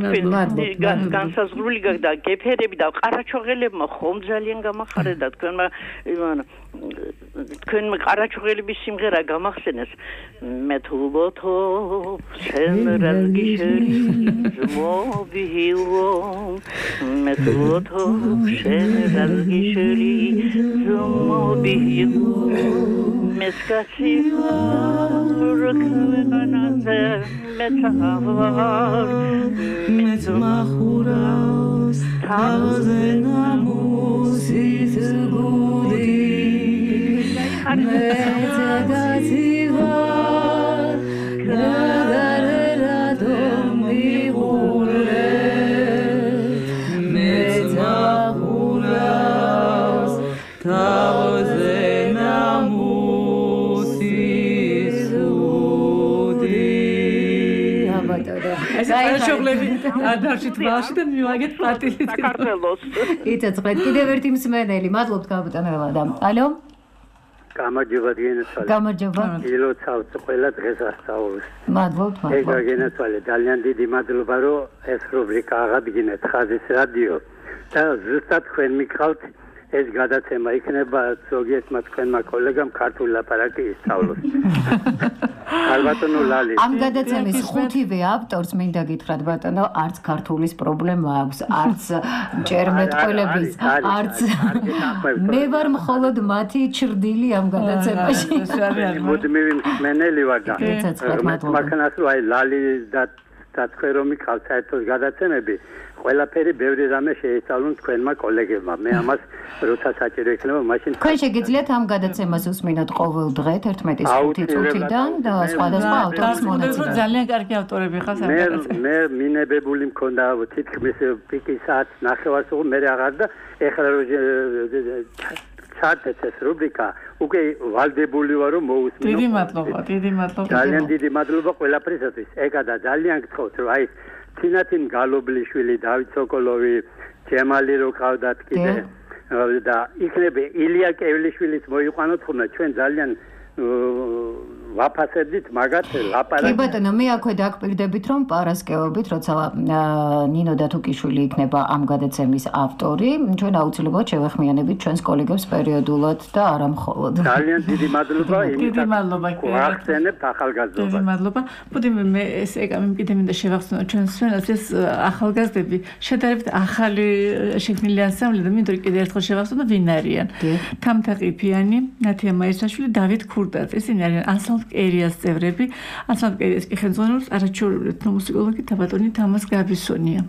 ბიდო განსაზღვრული და გეფერები და ყარაჩოღელებმა ხომ ძალიან გამახარეთ და თქვენმა თქვენმა ყარაჩოღელების სიმღერა გამახსენეს მე თუ ვოთო შენ რალგიშერი მოვიჰილო მე თუ ვოთო შენ რალგიშერი მოვიჰილო მე սկացի ռոքնանაზე մեծավար մեծ մախուրաս թազենամուսից գուդի დარჩით ბავშვი და მივაგეთ პატილი საქართველოს. იცოცხლეთ კიდევ ერთი მსმენელი. მადლობთ კაპიტან ველადა. ალო? გამარჯობა გენაცვალე. გამარჯობა. ილოცავთ ყველა დღესასწაულს. მადლობთ, მადლობთ. ეგა გენაცვალე, ძალიან დიდი მადლობა რომ ეს რუბრიკა აღადგინეთ ხაზის რადიო და ზუსტად თქვენ მიყავთ ეს გადაცემა იქნება ზოგიერთმა თქვენმა კოლეგამ ქართული ლაპარაკი ისწავლოს. ალბათონო ლალი. ამ გადაცემის ხუთივე ავტორს მინდა გითხრათ ბატონო, არც ქართულის პრობლემა აქვს, არც ჭერმეტყველების, არც მე ვარ მხოლოდ მათი ჩრდილი ამ გადაცემაში. მუდმივი მსმენელი ვარ და მაგანაც რომ აი ლალი და და თქვენ რომ მიყავთ საერთოდ გადაცემები ყველაფერი ბევრი რამე შეისწავლონ თქვენმა კოლეგებმა. მე ამას როცა საჭირო იქნება მაშინ თქვენ შეგიძლიათ ამ გადაცემას უსმინოთ ყოველ დღე ერთმეტის ხუთი წუთიდან და სხვადასხვა ავტორის მონაწილეობით. ძალიან კარგი ავტორები ხარ მე მე მინებებული მქონდა თითქმის პიკი საათს ნახევარს უყო მე აღარ და ეხლა ჩარტეთ ეს რუბრიკა უკვე ვალდებული ვარ რომ მოусმინო. დიდი მადლობა, დიდი მადლობა. ძალიან დიდი მადლობა ყველაფრისათვის. ეგა და ძალიან გთხოვთ რომ აი თინათინ გალობლიშვილი, დავით სოკოლოვი, ჯემალი რო ყავდათ კიდე და იქნება ილია კევლიშვილიც მოიყვანოთ ხოლმე ჩვენ ძალიან ვაფასებდით მაგათ ლაპარაკი. კი ბატონო, მე აქვე დაგპირდებით რომ პარასკევობით, როცა ნინო დათუკიშვილი იქნება ამ გადაცემის ავტორი, ჩვენ აუცილებლად შევეხმიანებით ჩვენს კოლეგებს პერიოდულად და არა მხოლოდ. ძალიან დიდი მადლობა იმით. დიდი მადლობა გვახსენებთ ახალგაზრდობას. დიდი მადლობა. ბუდი მე ეს ეგ ამ კიდე მინდა შევახსენო ჩვენს ჩვენს ეს ახალგაზრდები შედარებით ახალი შექმნილი ანსამბლი და მინდა კიდე ერთხელ შევახსენო ვინ არიან. თამთა ყიფიანი, ნათია მაისაშვილი, დავით ქურდაძე, ისინი არიან ანსამბლ კერიას წევრები. ანსამბლ კერიას კი ხელმძღვანელობს არაჩვეულებრივი ეთნომუსიკოლოგი თაბატონი თამას გაბისონია.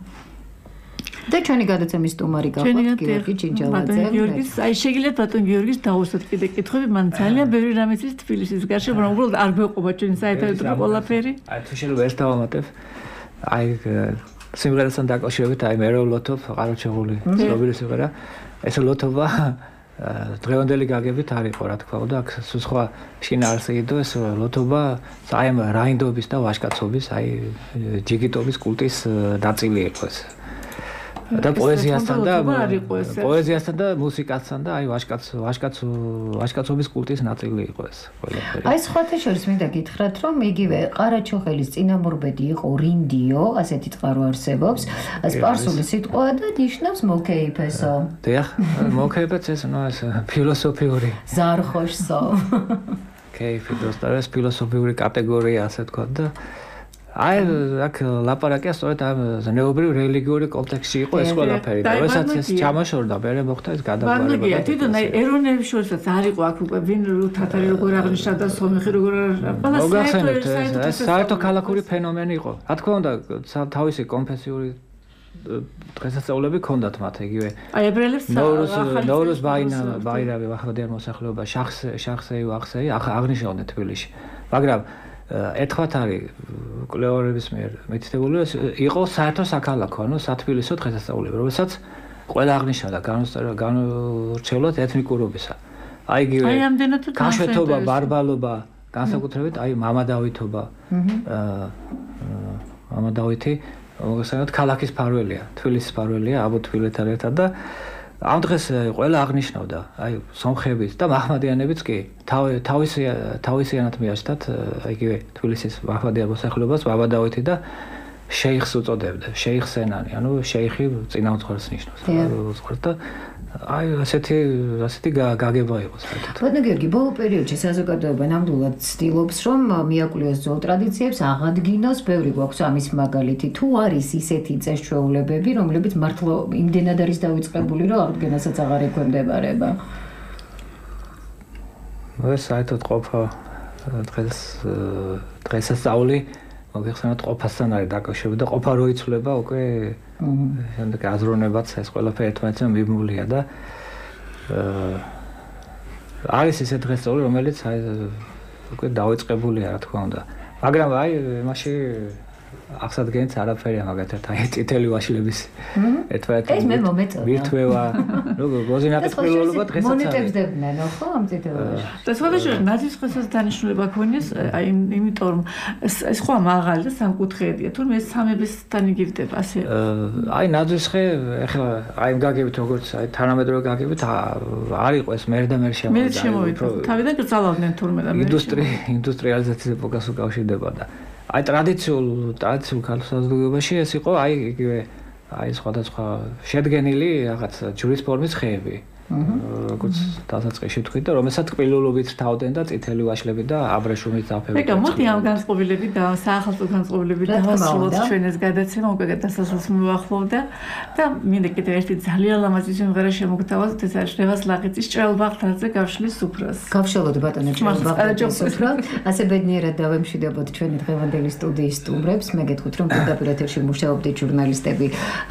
და ჩვენი გადაცემის სტუმარი გახლავთ გიორგი ჩინჩალაძე. ბატონ გიორგის, აი შეგიძლიათ ბატონ გიორგის დაუსვათ კიდე კითხვები, მან ძალიან ბევრი რამე იცის თბილისის გარშემო, მაგრამ უბრალოდ არ გვეყობა ჩვენი საერთო ყველაფერი. აი თუ შეიძლება ერთ დავამატებ, აი სიმღერასთან დაკავშირებით, აი მე რო ლოთობ ყარაჩაღული ცნობილი სიმღერა, ეს ლოთობა დღევანდელი გაგებით არ იყო რა თქმა უნდა, აქ სხვა შინაარსი იყო ეს ლოთობა, აი ამ რაინდობის და ვაჟკაცობის, აი ჯიგიტობის კულტის ნაწილი იყო ეს. და პოეზიასთან და პოეზიასთან და მუსიკასთან და აი ვაჟკაც ვაჟკაც ვაჟკაცობის კულტის ნაწილი იყო ეს ყველაფერი. აი სხვათა შორის მინდა გითხრათ რომ იგივე ყარაჩოხელის წინამორბედი იყო რინდიო, ასეთი წყარო არსებობს, სპარსული სიტყვა და ნიშნავს მოკეიფესო. დიახ, მოკეიფეც ეს ნუ ეს ფილოსოფიური ზარხოშსო. კეიფი დოსტარეს ფილოსოფიური კატეგორია ასე თქვა და აი აქ ლაპარაკია სწორედ ამ ზნეობრივ რელიგიური კონტექსტში იყო ეს ყველაფერი და როდესაც ეს ჩამოშორდა მე მოხდა ეს გადაგვარება. ბანკია თვითონ აი ეროვნების შორისაც არ იყო აქ უკვე ვინ თათარი როგორ აღნიშნა და სომეხი როგორ ყველა ეს საერთო ქალაქური ფენომენი იყო. რა თქმა უნდა თავისი კონფესიური დღესასწაულები ჰქონდათ მათ იგივე. აი ებრაელებს ნოვრუზ ბაინა ბაირავი ვახდიან მოსახლეობა შახსე შახსეი ვახსეი აღნიშნავდნენ თბილისში. მაგრამ ერთხმათ არის კვლევარების მიერ მითითებული იყო საერთო საქალაქო, ანუ სათბილისო დღესასწაულები, რომელსაც ყველა აღნიშნავდა განურჩევლად ეთნიკურობისა. აი იგივე გაშვეთობა, ბარბალობა, განსაკუთრებით აი მამადავითობა. აა მამადავითი მოგესალმებით ქალაქის ფარველია, თბილისის ფარველია, აბო თბილეთთან ერთად და ამ დღეს ყველა აღნიშნავდა, აი სომხებიც და მაჰმადიანებიც კი თავისი თავისიანად მიაჩნდათ იგივე თბილისის მაჰმადიან მოსახლეობას ბაბა დავითი და შეიხს უწოდებდა, შეიხ სენანი, ანუ შეიხი წინამძღვრს ნიშნავს. და აი ასეთი ასეთი გაგება იყო საერთოდ. ბატონო გიორგი, ბოლო პერიოდში საზოგადოება ნამდვილად ცდილობს, რომ მიაკვლიოს ძველ ტრადიციებს, აღადგინოს, ბევრი გვაქვს ამის მაგალითი. თუ არის ისეთი წესჩვეულებები, რომლებიც მართლა იმდენად არის დავიწყებული, რომ აღდგენასაც აღარ ექვემდებარება. ეს საერთოდ ყოფა დღეს დღესასწაული მოგეხსენოთ ყოფასთან არის დაკავშირებული და ყოფა რო იცვლება უკვე შემდეგ აზროვნებაც ეს ყველაფერი ერთმანეთთან მიმულია და არის ესე დღესწაული, რომელიც აი უკვე დაიწყებულია, რა თქმა უნდა. მაგრამ აი მაშინ აღსადგენს არაფერია მაგათად აი წითელი ვაშლების ერთმანეთს ეს მე მომეწონა ვირთვევა როგორ გოზინაკის ყვილობა დღესაც მონეტებდებდნენ ხო ამ წითელ ვაშლებში და სხვადასხვა ნაზის ხოსაც დანიშნულება ქონიეს აი იმიტომ რომ ეს ხო მაღალი და სამკუთხედია თუმცა ეს სამებისთან იგივდება ასე აი ნაზის ხე ეხლა აი გაგებით როგორც აი თანამედროვე გაგებით არ იყო ეს მერ და მერ შემოვიდა მე შემოვიდა თავიდან გწალავდნენ თურმე და მე ინდუსტრია ინდუსტრიალიზაციის ეპოქას უკავშირდება და აი ტრადიციულ ტრადიციულ ქალსაზოგადოებაში ეს იყო აი იგივე აი სხვადასხვა შედგენილი რაღაც ჯვრის ფორმის ხეები როგორც დასაწყისში თქვით და რომელსაც ყვილულობით თავდნენ და წითელი ვაშლები და აბრეშუმის დაფები. ეკა მოდი ამ განწყობილებით და საახალწლო განწყობილებით დავასრულოთ ჩვენ ეს გადაცემა უკვე დასასრულს მივახლოვდა და მინდა კიდევ ერთი ძალიან ლამაზი სიმღერა შემოგთავაზოთ ეს არის რევას ლაღიძის ჭრელბაღთაზე გავშლის სუფრას. გავშალოთ ბატონო ჭრელბაღთაზე სუფრა. ასე ბედნიერად დავემშვიდობოთ ჩვენი დღევანდელი სტუდიის სტუმრებს. მე გეტყვით რომ პირდაპირ ეთერში მუშაობდით ჟურნალისტები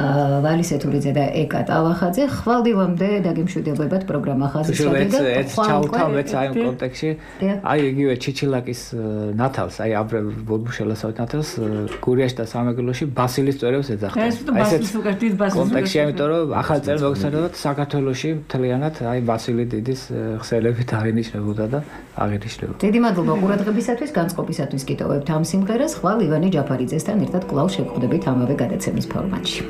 ვალის ეთურიძე და ეკა ტალახაძე. ხვალდილამდე დაგემშვიდობთ დებებად პროგრამა ხაზის რადი და ეს ჩავთავეთ აი ამ კონტექსტში აი იგივე ჩიჩილაკის ნათალს აი აბრე ბურბუშელასავით ნათალს გურიაში და სამეგრელოში ბასილის წვერებს ეძახდნენ ეს ბასილის უკან დიდ ბასილის კონტექსში ამიტომ რომ ახალ წელს მოგესალმებათ საქართველოში მთლიანად აი ბასილი დიდის ხსელებით აღინიშნებოდა და აღინიშნებოდა დიდი მადლობა ყურადღებისათვის განწყობისათვის გიტოვებთ ამ სიმღერას ხვალ ივანე ჯაფარიძესთან ერთად კვლავ შევხვდებით ამავე გადაცემის ფორმატში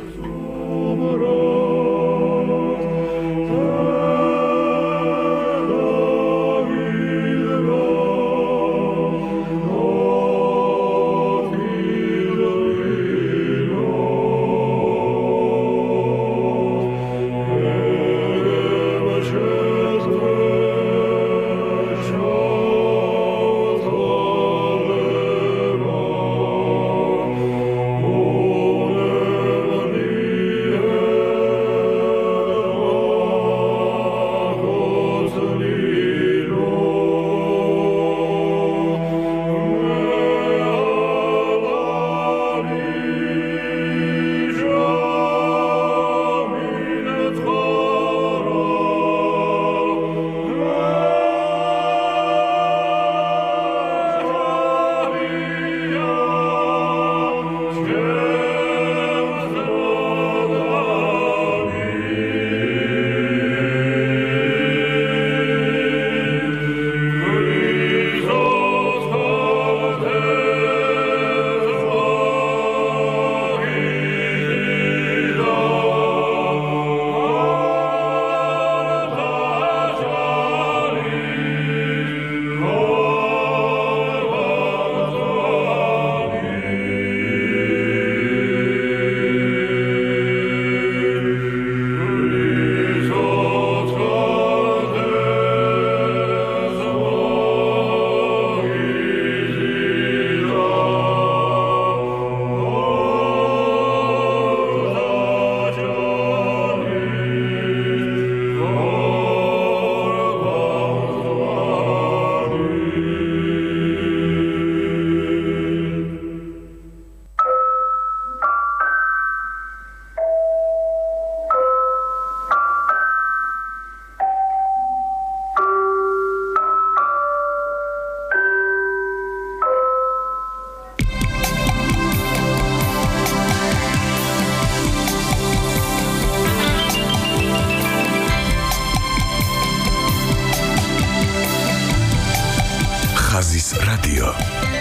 ხაზის რადიო